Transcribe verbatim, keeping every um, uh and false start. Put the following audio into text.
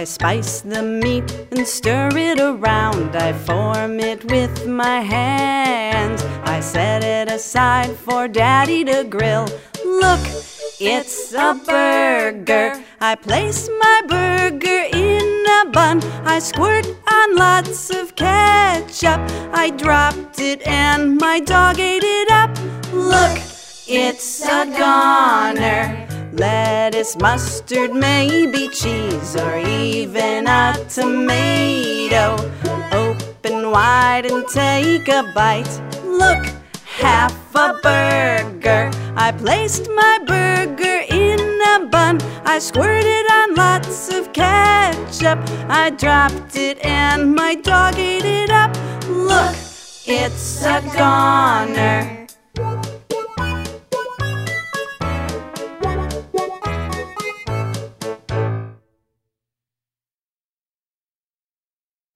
spice the meat and stir it around. I form it with my hands. I set it aside for Daddy to grill. Look, it's a burger. I place my burger in a bun. I squirt on lots of ketchup. I dropped it and my dog ate it up. Look, it's a goner. Lettuce, mustard, maybe cheese, or even a tomato. Open wide and take a bite. Look, half a burger. I placed my burger in a bun. I squirted on lots of ketchup. I dropped it and my dog ate it up. Look, it's a goner.